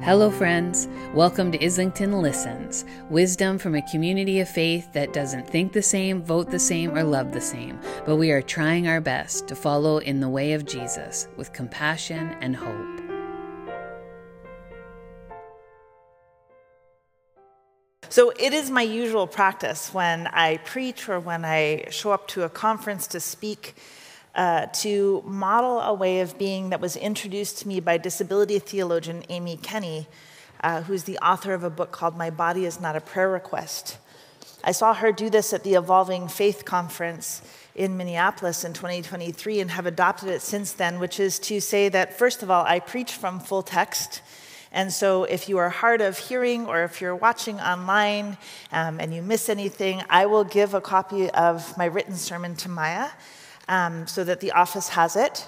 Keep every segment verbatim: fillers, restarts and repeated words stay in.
Hello, friends. Welcome to Islington Listens, wisdom from a community of faith that doesn't think the same, vote the same, or love the same, but we are trying our best to follow in the way of Jesus with compassion and hope. So it is my usual practice when I preach or when I show up to a conference to speak uh, to model a way of being that was introduced to me by disability theologian Amy Kenny, uh, who's the author of a book called My Body is Not a Prayer Request. I saw her do this at the Evolving Faith Conference in Minneapolis in twenty twenty-three and have adopted it since then, which is to say that, first of all, I preach from full text. And so if you are hard of hearing or if you're watching online um, and you miss anything, I will give a copy of my written sermon to Maya um, so that the office has it.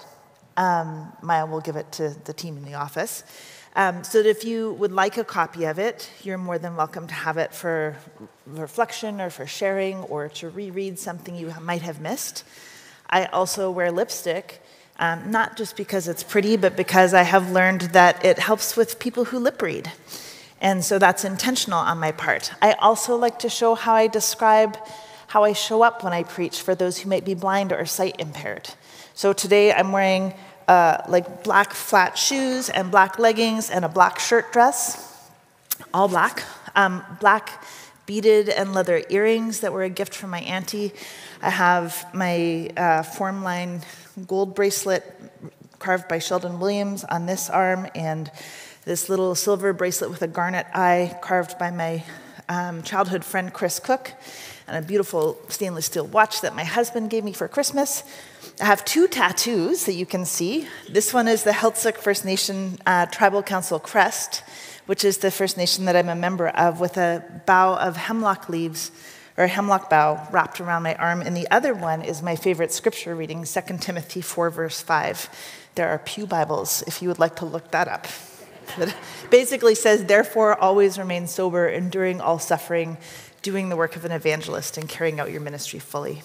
Um, Maya will give it to the team in the office. Um, so that if you would like a copy of it, you're more than welcome to have it for reflection or for sharing or to reread something you might have missed. I also wear lipstick. Um, not just because it's pretty, but because I have learned that it helps with people who lip read. And so that's intentional on my part. I also like to show how I describe how I show up when I preach for those who might be blind or sight impaired. So today I'm wearing uh, like black flat shoes and black leggings and a black shirt dress, all black, um, black beaded and leather earrings that were a gift from my auntie. I have my uh, Formline gold bracelet carved by Sheldon Williams on this arm, and this little silver bracelet with a garnet eye carved by my um, childhood friend Chris Cook, and a beautiful stainless steel watch that my husband gave me for Christmas. I have two tattoos that you can see. This one is the Heiltsuk First Nation uh, Tribal Council crest, which is the First Nation that I'm a member of, with a bough of hemlock leaves, or a hemlock bough wrapped around my arm. And the other one is my favorite scripture reading, Second Timothy four, verse five. There are Pew Bibles, if you would like to look that up. It basically says, therefore, always remain sober, enduring all suffering, doing the work of an evangelist, and carrying out your ministry fully.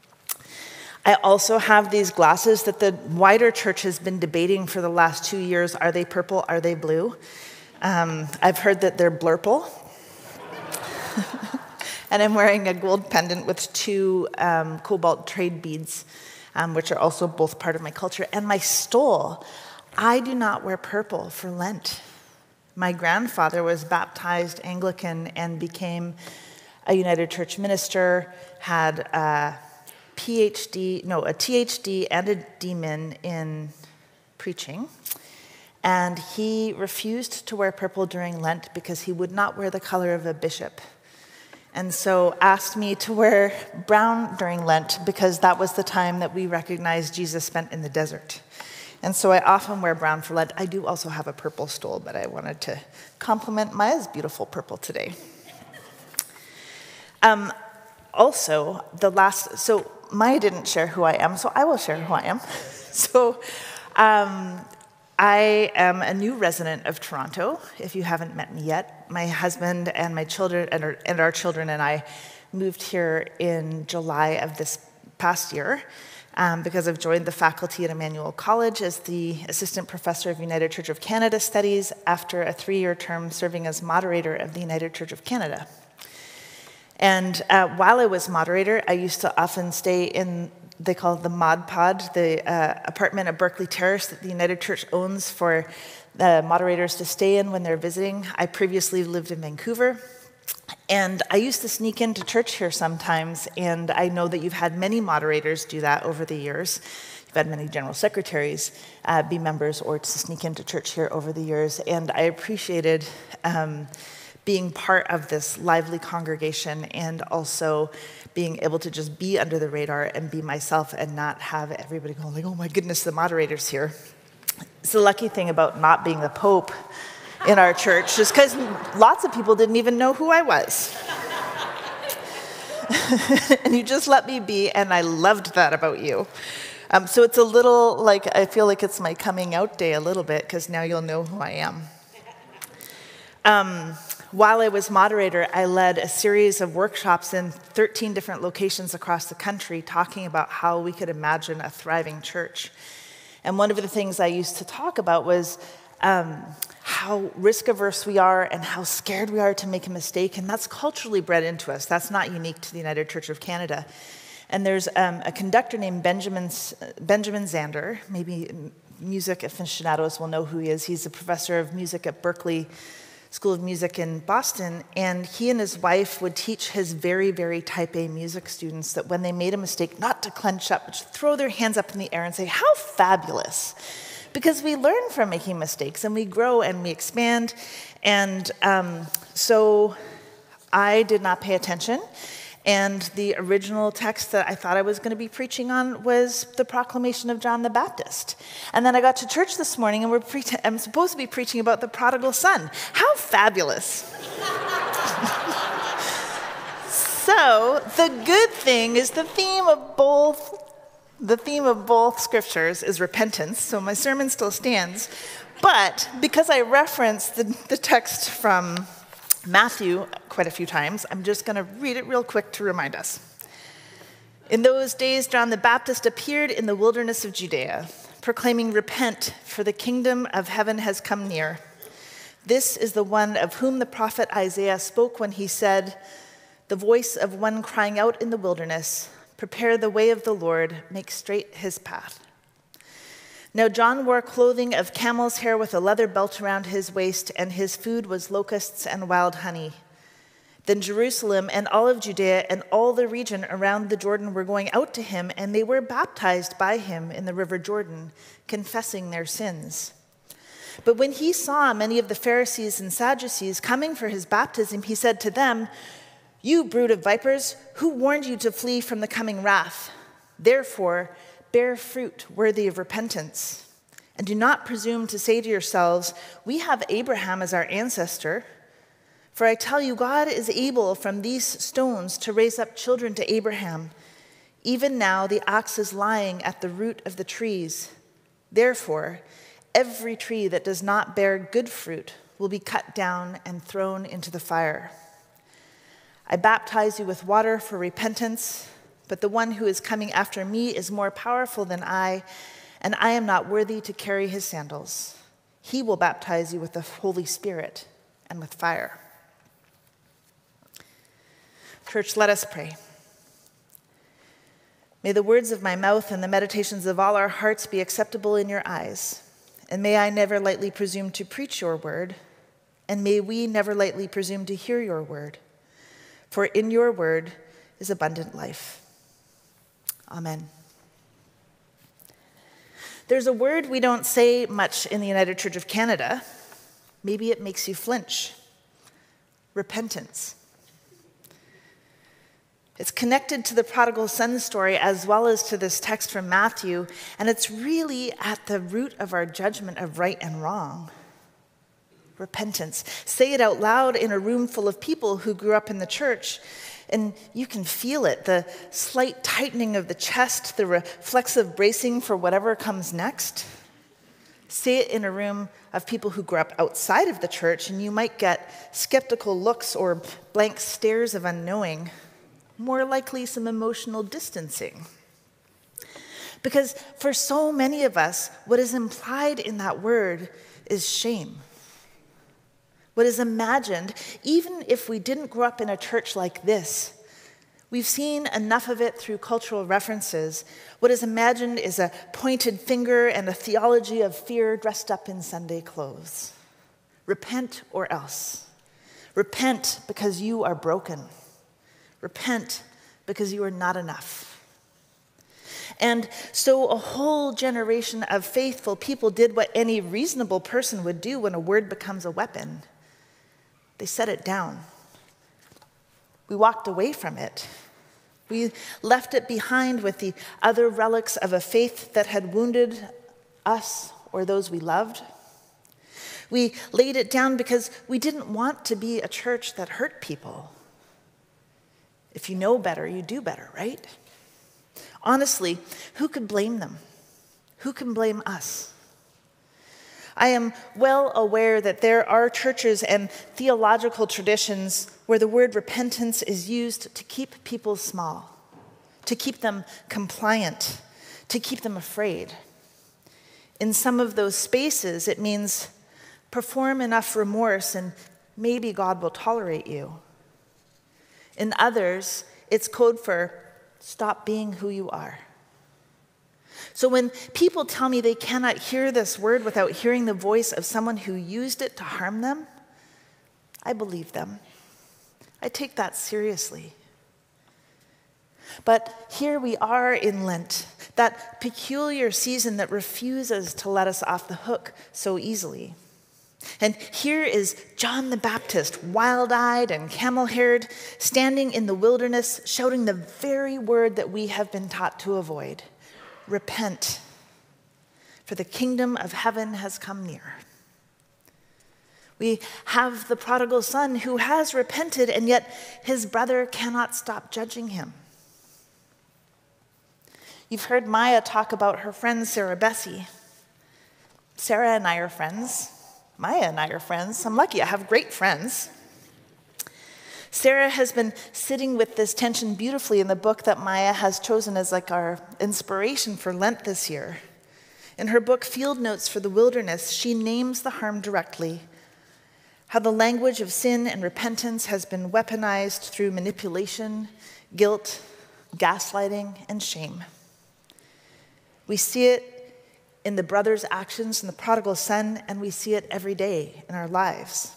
I also have these glasses that the wider church has been debating for the last two years. Are they purple? Are they blue? Um, I've heard that they're blurple. And I'm wearing a gold pendant with two um, cobalt trade beads, um, which are also both part of my culture. And my stole, I do not wear purple for Lent. My grandfather was baptized Anglican and became a United Church minister, had a P H D, no, a T H D and a D Min in preaching. And he refused to wear purple during Lent because he would not wear the color of a bishop. And so asked me to wear brown during Lent because that was the time that we recognized Jesus spent in the desert. And so I often wear brown for Lent. I do also have a purple stole, but I wanted to compliment Maya's beautiful purple today. Um, also, the last, so Maya didn't share who I am, so I will share who I am. So um, I am a new resident of Toronto, if you haven't met me yet. My husband and my children, and our, and our children and I moved here in July of this past year um, because I've joined the faculty at Emmanuel College as the Assistant Professor of United Church of Canada Studies after a three-year term serving as moderator of the United Church of Canada. And uh, while I was moderator, I used to often stay in, they call it the Mod Pod, the uh, apartment at Berkeley Terrace that the United Church owns for the moderators to stay in when they're visiting. I previously lived in Vancouver, and I used to sneak into church here sometimes, and I know that you've had many moderators do that over the years. You've had many general secretaries uh, be members or to sneak into church here over the years, and I appreciated um, being part of this lively congregation and also being able to just be under the radar and be myself and not have everybody going like, oh my goodness, the moderator's here. It's the lucky thing about not being the Pope in our church, just because lots of people didn't even know who I was. And you just let me be, and I loved that about you. Um, so it's a little like, I feel like it's my coming out day a little bit, because now you'll know who I am. Um, While I was moderator, I led a series of workshops in thirteen different locations across the country talking about how we could imagine a thriving church. And one of the things I used to talk about was um, how risk averse we are and how scared we are to make a mistake, and that's culturally bred into us. That's not unique to the United Church of Canada. And there's um, a conductor named Benjamin, Benjamin Zander. Maybe music aficionados will know who he is. He's a professor of music at Berklee School of Music in Boston, and he and his wife would teach his very, very type A music students that when they made a mistake, not to clench up, but to throw their hands up in the air and say, "How fabulous!" Because we learn from making mistakes, and we grow and we expand. And um, so I did not pay attention, and the original text that I thought I was going to be preaching on was the proclamation of John the Baptist. And then I got to church this morning, and we're pre- I'm supposed to be preaching about the prodigal son. How fabulous. So the good thing is the theme of both the theme of both scriptures is repentance, so my sermon still stands. But because I referenced the, the text from Matthew quite a few times, I'm just going to read it real quick to remind us. In those days, John the Baptist appeared in the wilderness of Judea, proclaiming, "Repent, for the kingdom of heaven has come near." This is the one of whom the prophet Isaiah spoke when he said, "The voice of one crying out in the wilderness, prepare the way of the Lord, make straight his path." Now John wore clothing of camel's hair with a leather belt around his waist, and his food was locusts and wild honey. Then Jerusalem and all of Judea and all the region around the Jordan were going out to him, and they were baptized by him in the river Jordan, confessing their sins. But when he saw many of the Pharisees and Sadducees coming for his baptism, he said to them, "You brood of vipers, who warned you to flee from the coming wrath? Therefore, bear fruit worthy of repentance. And do not presume to say to yourselves, 'We have Abraham as our ancestor.' For I tell you, God is able from these stones to raise up children to Abraham. Even now the axe is lying at the root of the trees. Therefore, every tree that does not bear good fruit will be cut down and thrown into the fire. I baptize you with water for repentance, but the one who is coming after me is more powerful than I, and I am not worthy to carry his sandals. He will baptize you with the Holy Spirit and with fire." Church, let us pray. May the words of my mouth and the meditations of all our hearts be acceptable in your eyes, and may I never lightly presume to preach your word, and may we never lightly presume to hear your word, for in your word is abundant life. Amen. There's a word we don't say much in the United Church of Canada. Maybe it makes you flinch. Repentance. It's connected to the prodigal son story as well as to this text from Matthew, and it's really at the root of our judgment of right and wrong. Repentance. Say it out loud in a room full of people who grew up in the church, and you can feel it, the slight tightening of the chest, the reflexive bracing for whatever comes next. Say it in a room of people who grew up outside of the church, and you might get skeptical looks or blank stares of unknowing, more likely some emotional distancing. Because for so many of us, what is implied in that word is shame. What is imagined, even if we didn't grow up in a church like this, we've seen enough of it through cultural references. What is imagined is a pointed finger and a theology of fear dressed up in Sunday clothes. Repent or else. Repent because you are broken. Repent because you are not enough. And so a whole generation of faithful people did what any reasonable person would do when a word becomes a weapon. They set it down. We walked away from it. We left it behind with the other relics of a faith that had wounded us or those we loved. We laid it down because we didn't want to be a church that hurt people. If you know better, you do better, right? Honestly, who could blame them? Who can blame us? I am well aware that there are churches and theological traditions where the word repentance is used to keep people small, to keep them compliant, to keep them afraid. In some of those spaces, it means perform enough remorse and maybe God will tolerate you. In others, it's code for stop being who you are. So when people tell me they cannot hear this word without hearing the voice of someone who used it to harm them, I believe them. I take that seriously. But here we are in Lent, that peculiar season that refuses to let us off the hook so easily. And here is John the Baptist, wild-eyed and camel-haired, standing in the wilderness, shouting the very word that we have been taught to avoid. Repent, for the kingdom of heaven has come near. We have the prodigal son who has repented, and yet his brother cannot stop judging him. You've heard Maya talk about her friend Sarah Bessie. Sarah and I are friends. Maya and I are friends. I'm lucky I have great friends. Sarah has been sitting with this tension beautifully in the book that Maya has chosen as like our inspiration for Lent this year. In her book, Field Notes for the Wilderness, she names the harm directly, how the language of sin and repentance has been weaponized through manipulation, guilt, gaslighting, and shame. We see it in the brother's actions in the prodigal son, and we see it every day in our lives.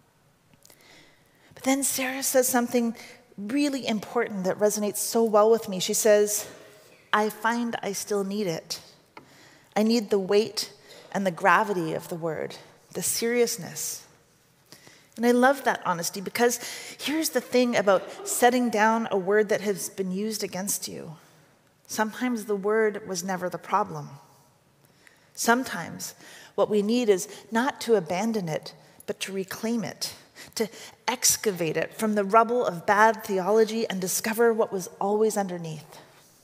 But then Sarah says something really important that resonates so well with me. She says, I find I still need it. I need the weight and the gravity of the word, the seriousness. And I love that honesty, because here's the thing about setting down a word that has been used against you. Sometimes the word was never the problem. Sometimes what we need is not to abandon it, but to reclaim it, to excavate it from the rubble of bad theology and discover what was always underneath.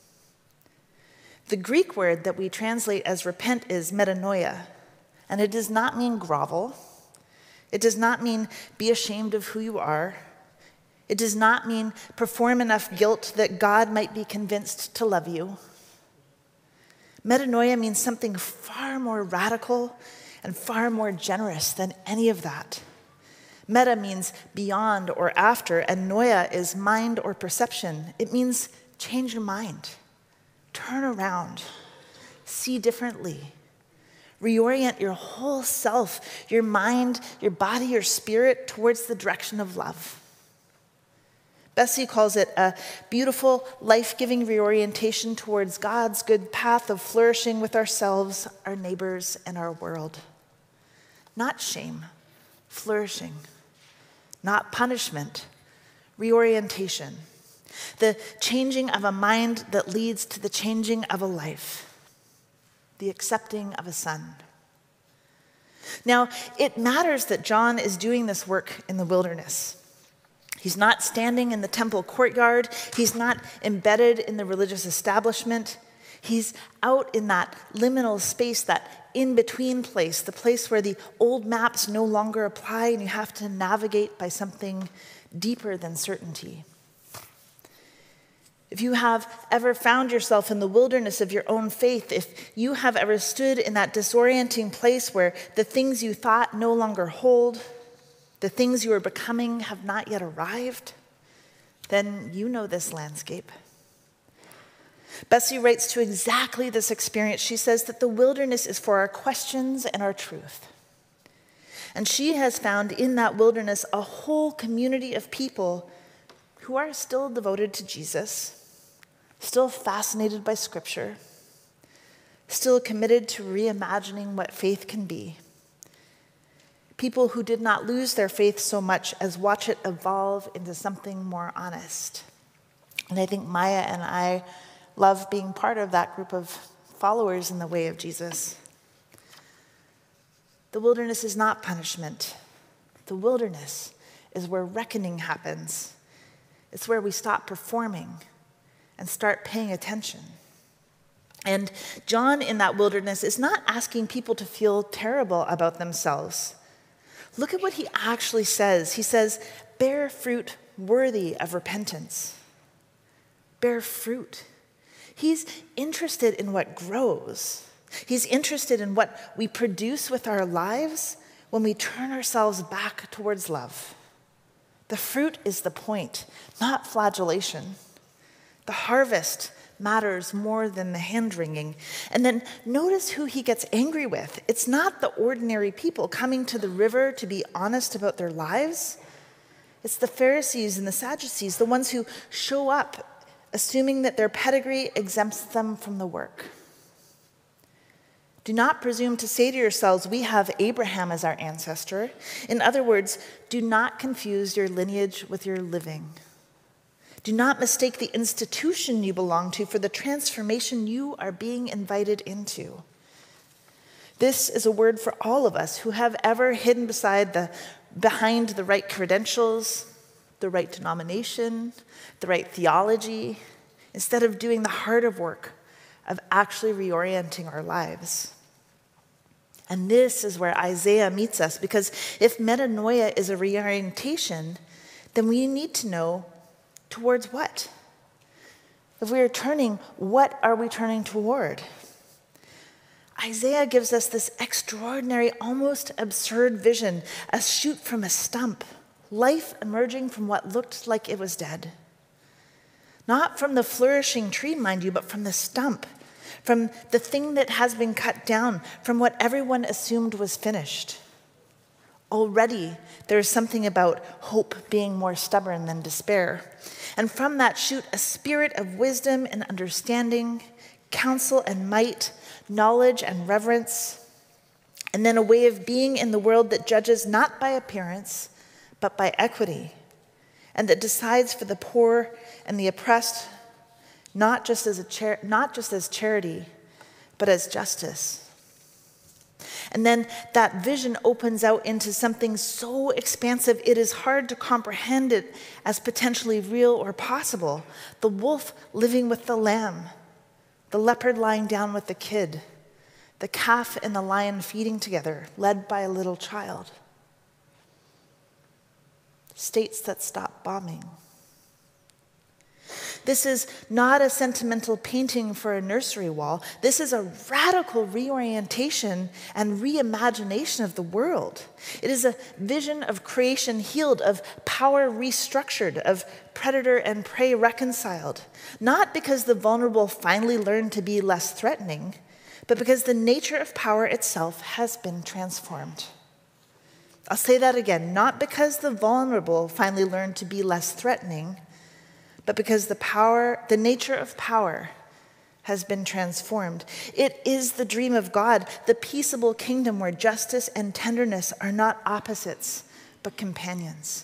The Greek word that we translate as repent is metanoia, and it does not mean grovel. It does not mean be ashamed of who you are. It does not mean perform enough guilt that God might be convinced to love you. Metanoia means something far more radical and far more generous than any of that. Meta means beyond or after, and noia is mind or perception. It means change your mind, turn around, see differently, reorient your whole self, your mind, your body, your spirit towards the direction of love. Bessie calls it a beautiful, life-giving reorientation towards God's good path of flourishing with ourselves, our neighbors, and our world. Not shame, flourishing. Not punishment, reorientation. The changing of a mind that leads to the changing of a life. The accepting of a son. Now, it matters that John is doing this work in the wilderness. He's not standing in the temple courtyard. He's not embedded in the religious establishment. He's out in that liminal space, that in-between place, the place where the old maps no longer apply and you have to navigate by something deeper than certainty. If you have ever found yourself in the wilderness of your own faith, if you have ever stood in that disorienting place where the things you thought no longer hold, the things you are becoming have not yet arrived, then you know this landscape. Bessie writes to exactly this experience. She says that the wilderness is for our questions and our truth. And she has found in that wilderness a whole community of people who are still devoted to Jesus, still fascinated by Scripture, still committed to reimagining what faith can be. People who did not lose their faith so much as watch it evolve into something more honest. And I think Maya and I love being part of that group of followers in the way of Jesus. The wilderness is not punishment. The wilderness is where reckoning happens. It's where we stop performing and start paying attention. And John in that wilderness is not asking people to feel terrible about themselves. Look at what he actually says. He says, bear fruit worthy of repentance. Bear fruit. He's interested in what grows. He's interested in what we produce with our lives when we turn ourselves back towards love. The fruit is the point, not flagellation. The harvest matters more than the hand-wringing. And then notice who he gets angry with. It's not the ordinary people coming to the river to be honest about their lives. It's the Pharisees and the Sadducees, the ones who show up assuming that their pedigree exempts them from the work. Do not presume to say to yourselves, we have Abraham as our ancestor. In other words, do not confuse your lineage with your living. Do not mistake the institution you belong to for the transformation you are being invited into. This is a word for all of us who have ever hidden beside the, behind the right credentials, the right denomination, the right theology, instead of doing the harder work of actually reorienting our lives. And this is where Isaiah meets us, because if metanoia is a reorientation, then we need to know towards what? If we are turning, what are we turning toward? Isaiah gives us this extraordinary, almost absurd vision, a shoot from a stump, life emerging from what looked like it was dead. Not from the flourishing tree, mind you, but from the stump, from the thing that has been cut down, from what everyone assumed was finished. Already, there is something about hope being more stubborn than despair. And from that shoot, a spirit of wisdom and understanding, counsel and might, knowledge and reverence, and then a way of being in the world that judges not by appearance, but by equity, and that decides for the poor and the oppressed, not just as a char- not just as charity, but as justice. And then that vision opens out into something so expansive it is hard to comprehend it as potentially real or possible. The wolf living with the lamb, the leopard lying down with the kid, the calf and the lion feeding together, led by a little child. States that stop bombing. This is not a sentimental painting for a nursery wall. This is a radical reorientation and reimagination of the world. It is a vision of creation healed, of power restructured, of predator and prey reconciled. Not because the vulnerable finally learn to be less threatening, but because the nature of power itself has been transformed. I'll say that again. Not because the vulnerable finally learn to be less threatening, but because the power, the nature of power has been transformed. It is the dream of God, the peaceable kingdom where justice and tenderness are not opposites, but companions.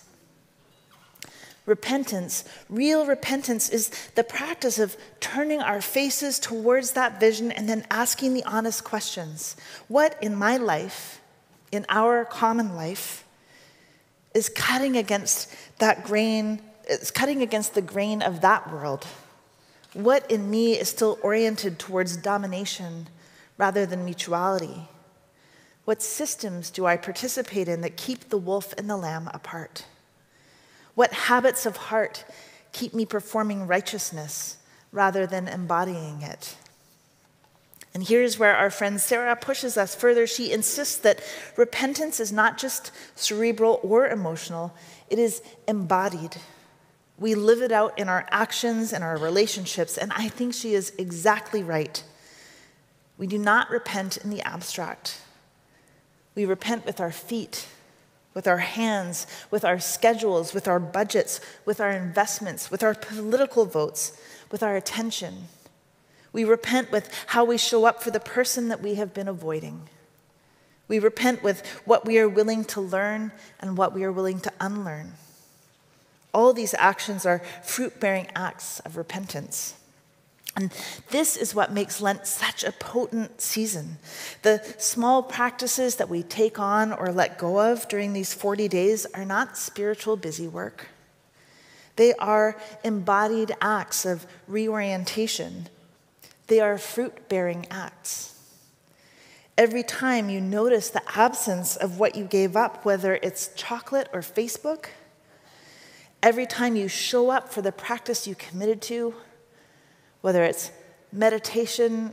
Repentance, real repentance, is the practice of turning our faces towards that vision and then asking the honest questions. What in my life, in our common life, is cutting against that grain It's cutting against the grain of that world? What in me is still oriented towards domination rather than mutuality? What systems do I participate in that keep the wolf and the lamb apart? What habits of heart keep me performing righteousness rather than embodying it? And here's where our friend Sarah pushes us further. She insists that repentance is not just cerebral or emotional, it is embodied. We live it out in our actions and our relationships, and I think she is exactly right. We do not repent in the abstract. We repent with our feet, with our hands, with our schedules, with our budgets, with our investments, with our political votes, with our attention. We repent with how we show up for the person that we have been avoiding. We repent with what we are willing to learn and what we are willing to unlearn. All these actions are fruit-bearing acts of repentance. And this is what makes Lent such a potent season. The small practices that we take on or let go of during these forty days are not spiritual busy work. They are embodied acts of reorientation. They are fruit-bearing acts. Every time you notice the absence of what you gave up, whether it's chocolate or Facebook, every time you show up for the practice you committed to, whether it's meditation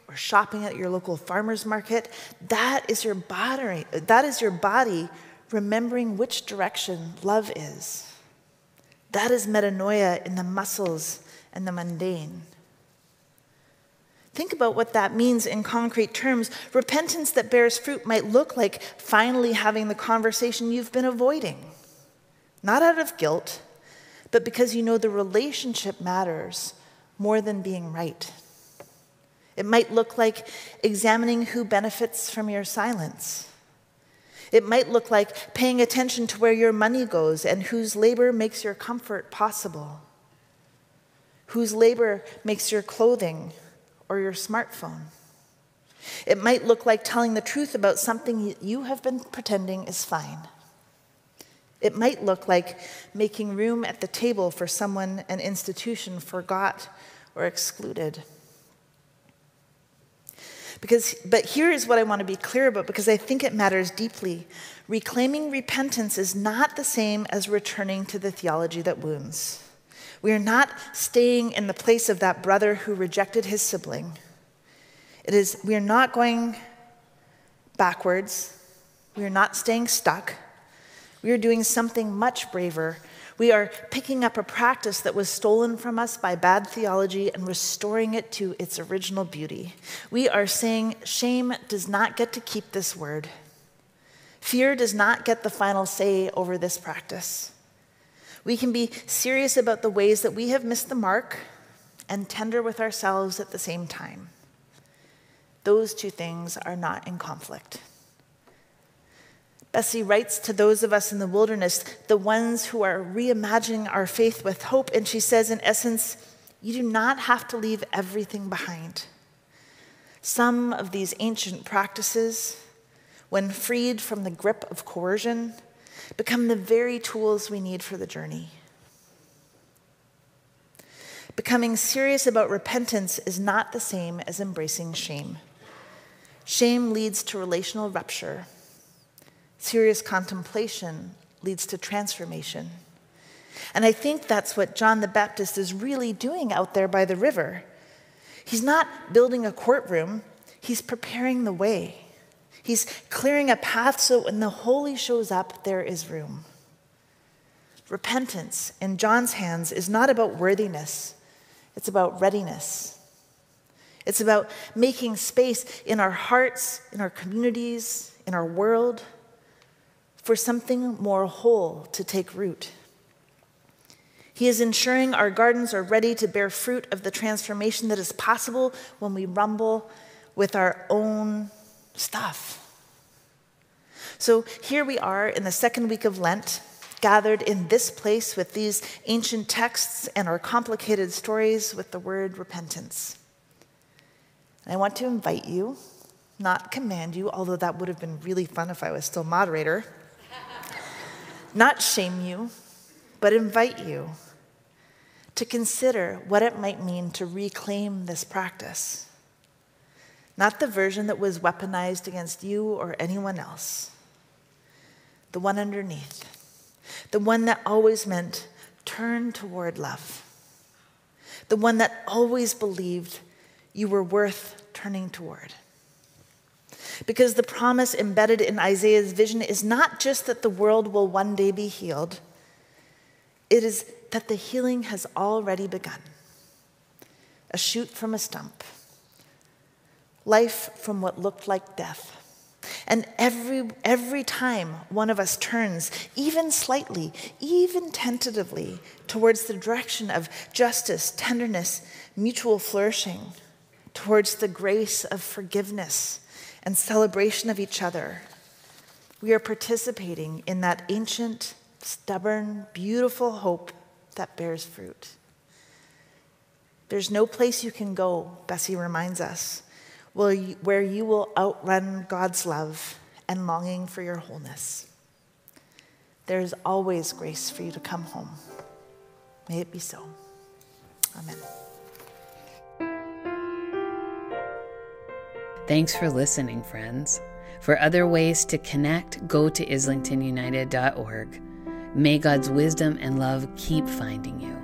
or shopping at your local farmer's market, that is your body, that is your body remembering which direction love is. That is metanoia in the muscles and the mundane. Think about what that means in concrete terms. Repentance that bears fruit might look like finally having the conversation you've been avoiding. Not out of guilt, but because you know the relationship matters more than being right. It might look like examining who benefits from your silence. It might look like paying attention to where your money goes and whose labor makes your comfort possible. Whose labor makes your clothing or your smartphone. It might look like telling the truth about something you have been pretending is fine. It might look like making room at the table for someone an institution forgot or excluded. Because, but here is what I want to be clear about, because I think it matters deeply. Reclaiming repentance is not the same as returning to the theology that wounds. We are not staying in the place of that brother who rejected his sibling. It is, we are not going backwards. We are not staying stuck. We are doing something much braver. We are picking up a practice that was stolen from us by bad theology and restoring it to its original beauty. We are saying shame does not get to keep this word. Fear does not get the final say over this practice. We can be serious about the ways that we have missed the mark and tender with ourselves at the same time. Those two things are not in conflict. Bessie writes to those of us in the wilderness, the ones who are reimagining our faith with hope, and she says, in essence, you do not have to leave everything behind. Some of these ancient practices, when freed from the grip of coercion, become the very tools we need for the journey. Becoming serious about repentance is not the same as embracing shame. Shame leads to relational rupture. Serious contemplation leads to transformation. And I think that's what John the Baptist is really doing out there by the river. He's not building a courtroom, he's preparing the way. He's clearing a path so when the holy shows up, there is room. Repentance in John's hands is not about worthiness, it's about readiness. It's about making space in our hearts, in our communities, in our world, for something more whole to take root. He is ensuring our gardens are ready to bear fruit of the transformation that is possible when we rumble with our own stuff. So here we are in the second week of Lent, gathered in this place with these ancient texts and our complicated stories with the word repentance. And I want to invite you, not command you, although that would have been really fun if I was still moderator, not shame you, but invite you to consider what it might mean to reclaim this practice. Not the version that was weaponized against you or anyone else. The one underneath. The one that always meant turn toward love. The one that always believed you were worth turning toward. Because the promise embedded in Isaiah's vision is not just that the world will one day be healed, it is that the healing has already begun. A shoot from a stump. Life from what looked like death. And every, every time one of us turns, even slightly, even tentatively, towards the direction of justice, tenderness, mutual flourishing, towards the grace of forgiveness and celebration of each other, we are participating in that ancient, stubborn, beautiful hope that bears fruit. There's no place you can go, Bessie reminds us, where you will outrun God's love and longing for your wholeness. There is always grace for you to come home. May it be so. Amen. Thanks for listening, friends. For other ways to connect, go to islington united dot org. May God's wisdom and love keep finding you.